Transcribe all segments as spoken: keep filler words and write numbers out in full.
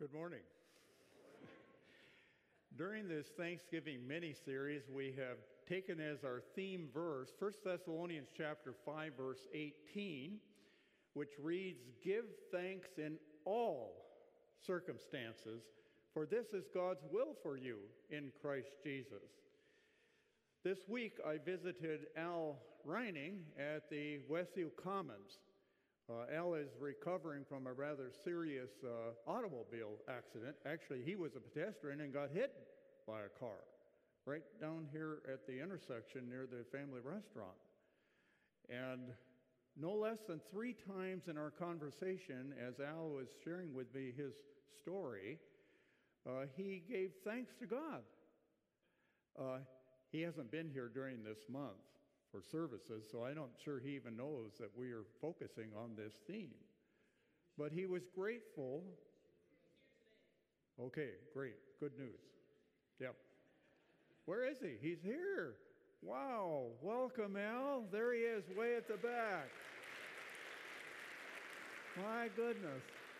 Good morning. During this Thanksgiving mini-series, we have taken as our theme verse First Thessalonians chapter five, verse eighteen, which reads, "Give thanks in all circumstances, for this is God's will for you in Christ Jesus." This week, I visited Al Reining at the Westview Commons. Uh, Al is recovering from a rather serious uh, automobile accident. Actually, he was a pedestrian and got hit by a car right down here at the intersection near the family restaurant. And no less than three times in our conversation, as Al was sharing with me his story, uh, he gave thanks to God. Uh, he hasn't been here during this month for services, so I'm not sure he even knows that we are focusing on this theme. But he was grateful. Okay, great, good news. Yep. Where is he? He's here. Wow, welcome, Al. There he is, way at the back. My goodness.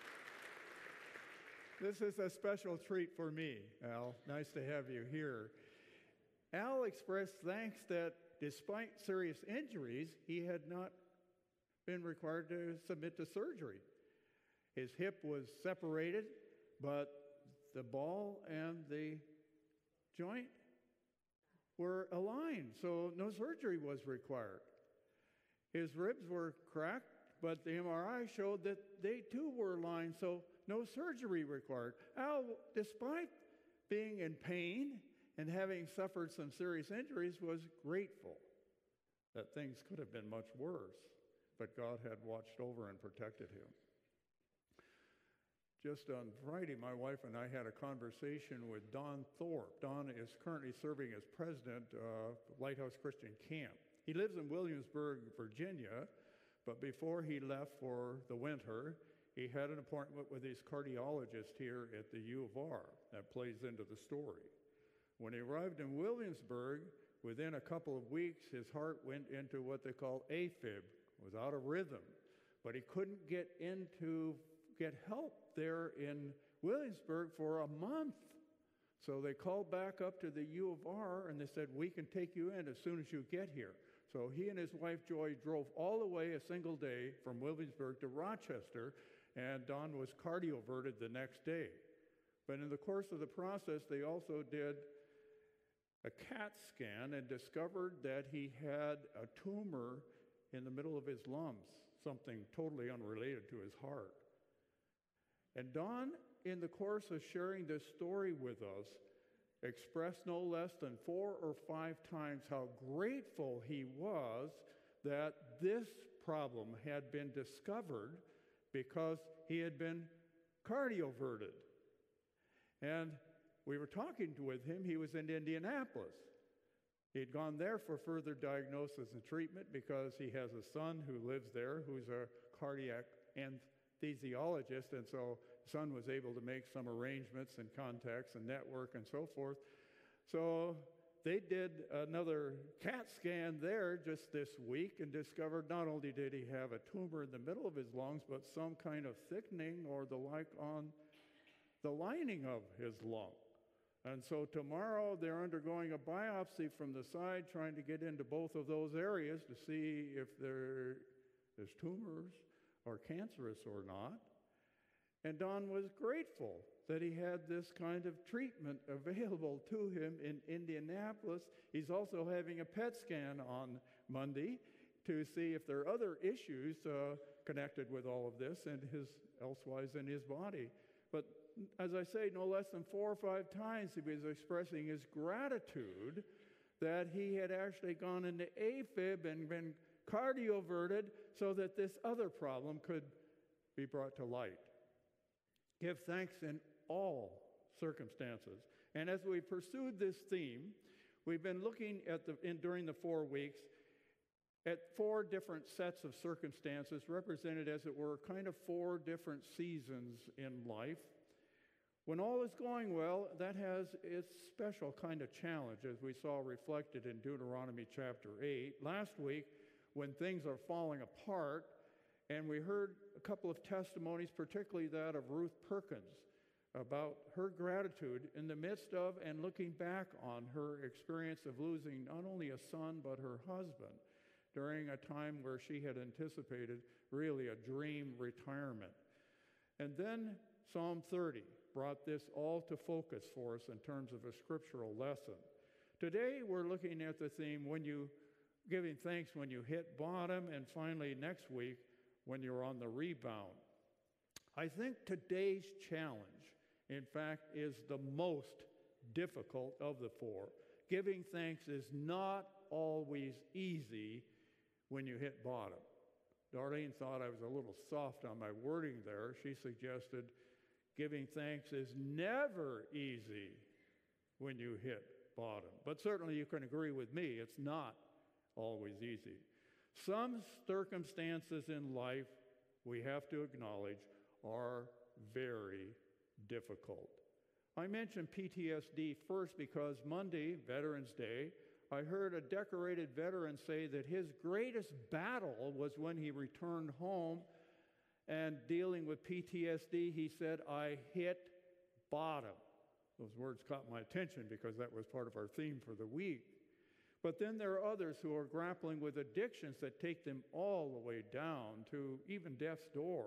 This is a special treat for me, Al. Nice to have you here. Al expressed thanks that despite serious injuries, he had not been required to submit to surgery. His hip was separated, but the ball and the joint were aligned, so no surgery was required. His ribs were cracked, but the M R I showed that they too were aligned, so no surgery required. Al, despite being in pain and having suffered some serious injuries, was grateful that things could have been much worse, but God had watched over and protected him. Just on Friday, my wife and I had a conversation with Don Thorpe. Don is currently serving as president of Lighthouse Christian Camp. He lives in Williamsburg, Virginia, but before he left for the winter, he had an appointment with his cardiologist here at the U of R. That plays into the story. When he arrived in Williamsburg, within a couple of weeks, his heart went into what they call AFib, was out of rhythm. But he couldn't get into get help there in Williamsburg for a month. So they called back up to the U of R and they said, "We can take you in as soon as you get here." So he and his wife Joy drove all the way a single day from Williamsburg to Rochester, and Don was cardioverted the next day. But in the course of the process, they also did a CAT scan and discovered that he had a tumor in the middle of his lungs, something totally unrelated to his heart. And Don, in the course of sharing this story with us, expressed no less than four or five times how grateful he was that this problem had been discovered because he had been cardioverted. And we were talking with him. He was in Indianapolis. He'd gone there for further diagnosis and treatment because he has a son who lives there who's a cardiac anesthesiologist, and so the son was able to make some arrangements and contacts and network and so forth. So they did another CAT scan there just this week and discovered not only did he have a tumor in the middle of his lungs, but some kind of thickening or the like on the lining of his lung. And so tomorrow they're undergoing a biopsy from the side, trying to get into both of those areas to see if there is tumors or cancerous or not. And Don was grateful that he had this kind of treatment available to him in Indianapolis. He's also having a P E T scan on Monday to see if there are other issues uh, connected with all of this and his elsewise in his body. But as I say, no less than four or five times he was expressing his gratitude that he had actually gone into AFib and been cardioverted so that this other problem could be brought to light. Give thanks in all circumstances. And as we pursued this theme, we've been looking at the in, during the four weeks at four different sets of circumstances represented, as it were, kind of four different seasons in life. When all is going well, that has its special kind of challenge, as we saw reflected in Deuteronomy chapter eight. Last week, when things are falling apart, and we heard a couple of testimonies, particularly that of Ruth Perkins, about her gratitude in the midst of and looking back on her experience of losing not only a son but her husband during a time where she had anticipated really a dream retirement. And then Psalm thirty brought this all to focus for us in terms of a scriptural lesson. Today we're looking at the theme when you giving thanks when you hit bottom, and finally next week when you're on the rebound. I think today's challenge, in fact, is the most difficult of the four. Giving thanks is not always easy when you hit bottom. Darlene thought I was a little soft on my wording there. She suggested giving thanks is never easy when you hit bottom. But certainly you can agree with me, it's not always easy. Some circumstances in life, we have to acknowledge, are very difficult. I mentioned P T S D first because Monday, Veterans Day, I heard a decorated veteran say that his greatest battle was when he returned home and dealing with P T S D, he said, I hit bottom. Those words caught my attention because that was part of our theme for the week. But then there are others who are grappling with addictions that take them all the way down to even death's door.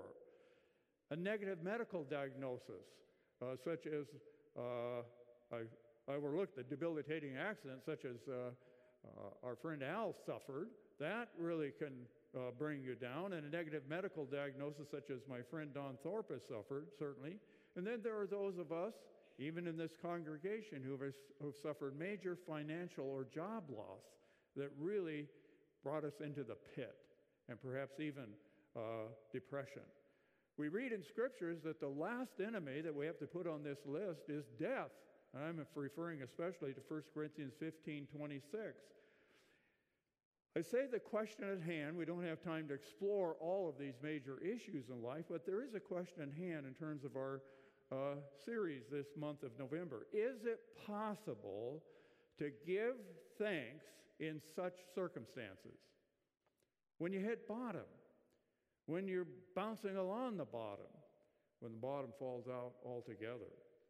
A negative medical diagnosis, uh, such as, uh, I, I overlooked a debilitating accident such as uh, uh, our friend Al suffered. That really can uh, bring you down. And a negative medical diagnosis such as my friend Don Thorpe has suffered, certainly. And then there are those of us, even in this congregation, who have, who have suffered major financial or job loss that really brought us into the pit and perhaps even uh, depression. We read in scriptures that the last enemy that we have to put on this list is death. And I'm referring especially to First Corinthians fifteen twenty-six. I say the question at hand, we don't have time to explore all of these major issues in life, but there is a question at hand in terms of our uh, series this month of November. Is it possible to give thanks in such circumstances? When you hit bottom, when you're bouncing along the bottom, when the bottom falls out altogether.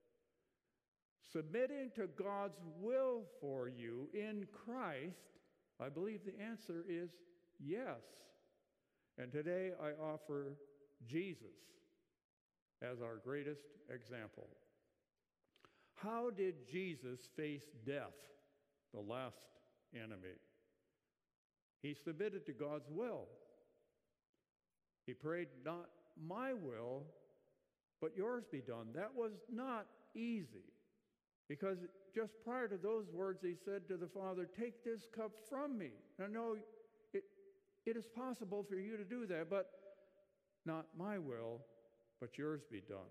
Submitting to God's will for you in Christ, I believe the answer is yes. And today I offer Jesus as our greatest example. How did Jesus face death, the last enemy? He submitted to God's will. He prayed, not my will, but yours be done. That was not easy, because just prior to those words, he said to the Father, take this cup from me. Now, no, it, it is possible for you to do that, but not my will, but yours be done.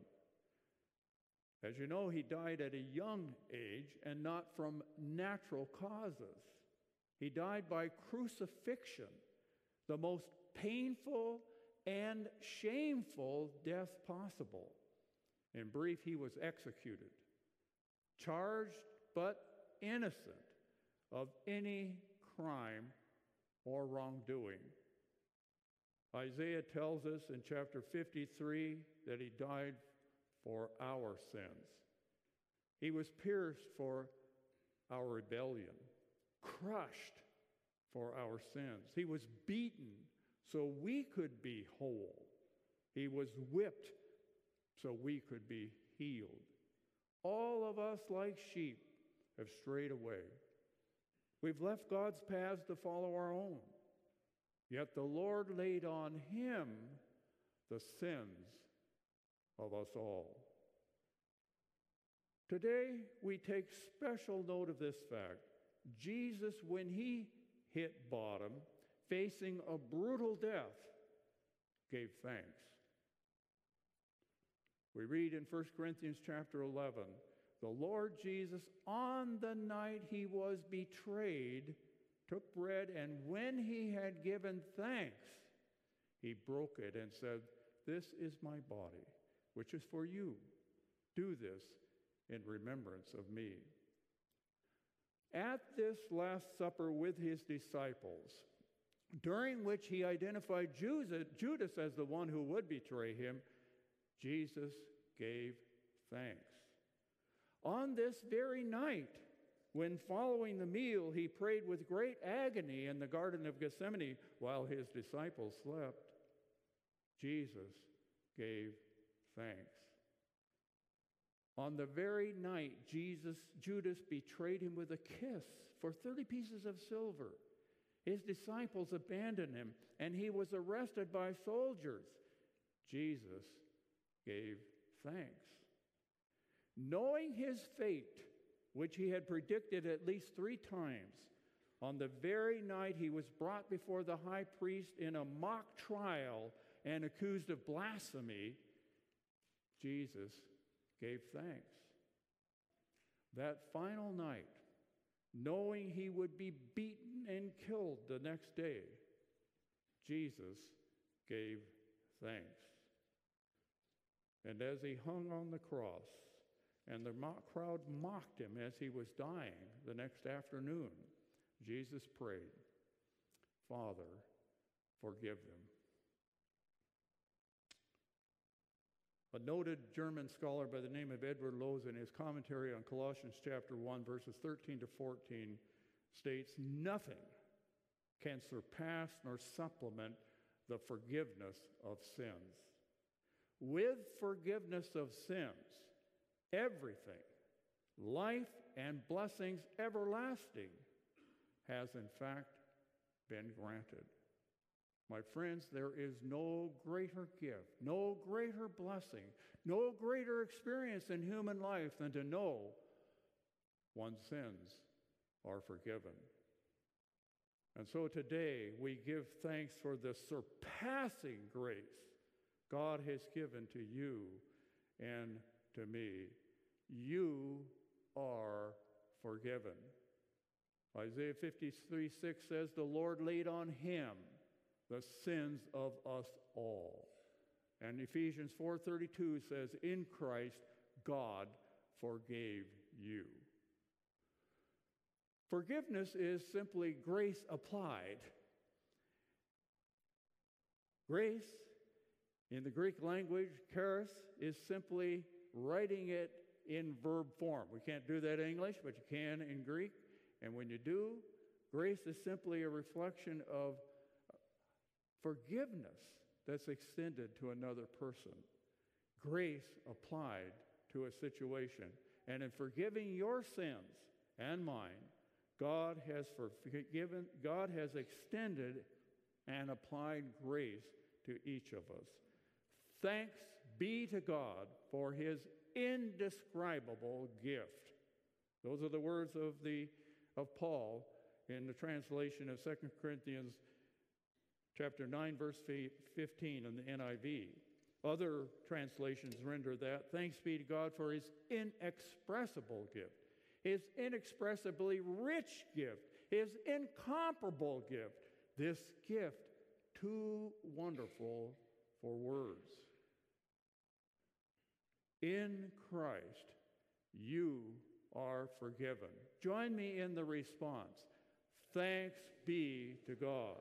As you know, he died at a young age and not from natural causes. He died by crucifixion, the most painful and shameful death possible. In brief, he was executed, charged but innocent of any crime or wrongdoing. Isaiah tells us in chapter fifty-three that he died for our sins. He was pierced for our rebellion, crushed for our sins. He was beaten so we could be whole. He was whipped so we could be healed. All of us, like sheep, have strayed away. We've left God's paths to follow our own. Yet the Lord laid on him the sins of us all. Today, we take special note of this fact. Jesus, when he hit bottom, facing a brutal death, gave thanks. We read in First Corinthians chapter eleven, the Lord Jesus, on the night he was betrayed, took bread, and when he had given thanks, he broke it and said, this is my body, which is for you. Do this in remembrance of me. At this Last Supper with his disciples, during which he identified Judas as the one who would betray him, Jesus gave thanks. On this very night, when following the meal, he prayed with great agony in the Garden of Gethsemane while his disciples slept, Jesus gave thanks. On the very night Jesus, Judas betrayed him with a kiss for thirty pieces of silver, his disciples abandoned him, and he was arrested by soldiers. Jesus gave thanks. Knowing his fate, which he had predicted at least three times, on the very night he was brought before the high priest in a mock trial and accused of blasphemy, Jesus gave thanks. That final night, knowing he would be beaten and killed the next day, Jesus gave thanks. And as he hung on the cross, and the mock crowd mocked him as he was dying the next afternoon, Jesus prayed, Father, forgive them. A noted German scholar by the name of Edward Loos, in his commentary on Colossians chapter one, verses thirteen to fourteen, states, nothing can surpass nor supplement the forgiveness of sins. With forgiveness of sins, everything, life and blessings everlasting, has in fact been granted. My friends, there is no greater gift, no greater blessing, no greater experience in human life than to know one's sins are forgiven. And so today we give thanks for the surpassing grace God has given to you and to me. You are forgiven. Isaiah fifty-three six says, the Lord laid on him the sins of us all. And Ephesians four thirty-two says, in Christ, God forgave you. Forgiveness is simply grace applied. Grace, in the Greek language, charis, is simply writing it in verb form. We can't do that in English, but you can in Greek. And when you do, grace is simply a reflection of forgiveness that's extended to another person. Grace applied to a situation. And in forgiving your sins and mine, God has forgiven, God has extended and applied grace to each of us. Thanks be to God for his indescribable gift. Those are the words of the of Paul in the translation of Second Corinthians chapter nine, verse fifteen in the N I V. Other translations render that, thanks be to God for his inexpressible gift, his inexpressibly rich gift, his incomparable gift, this gift too wonderful for words. In Christ, you are forgiven. Join me in the response. Thanks be to God.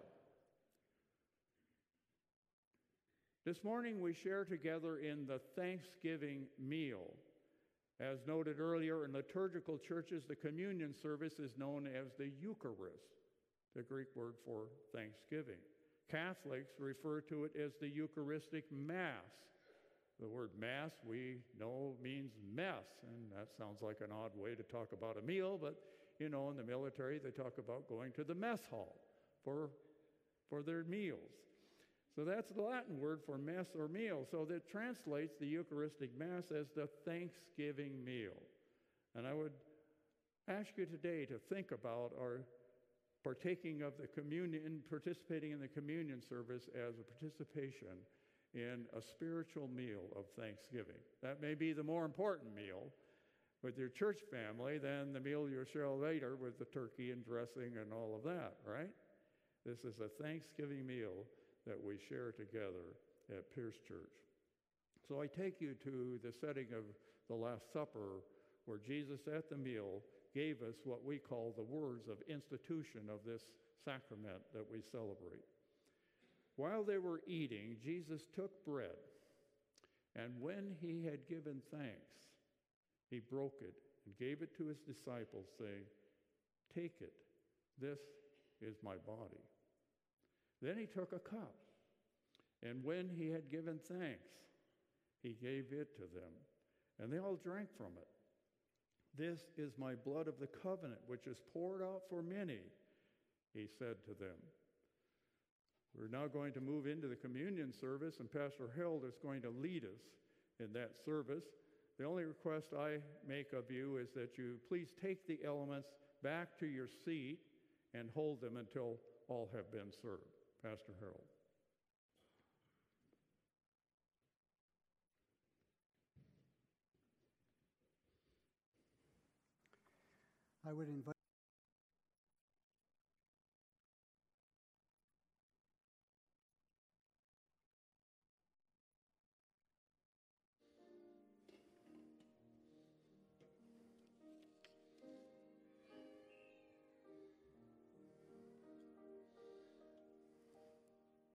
This morning we share together in the Thanksgiving meal. As noted earlier, in liturgical churches, the communion service is known as the Eucharist, the Greek word for thanksgiving. Catholics refer to it as the Eucharistic Mass. The word mass, we know, means mess, and that sounds like an odd way to talk about a meal, but, you know, in the military, they talk about going to the mess hall for, for their meals. So that's the Latin word for mess or meal. So that translates the Eucharistic Mass as the Thanksgiving meal. And I would ask you today to think about our partaking of the communion, participating in the communion service as a participation in a spiritual meal of thanksgiving. That may be the more important meal with your church family than the meal you'll share later with the turkey and dressing and all of that, right? This is a Thanksgiving meal that we share together at Pierce Church. So I take you to the setting of the Last Supper, where Jesus at the meal gave us what we call the words of institution of this sacrament that we celebrate. While they were eating, Jesus took bread, and when he had given thanks, He broke it and gave it to his disciples, saying, "Take it, this is my body." Then he took a cup, and when he had given thanks, he gave it to them, and they all drank from it. "This is my blood of the covenant, which is poured out for many," he said to them. We're now going to move into the communion service, and Pastor Harold is going to lead us in that service. The only request I make of you is that you please take the elements back to your seat and hold them until all have been served. Pastor Harold. I would invite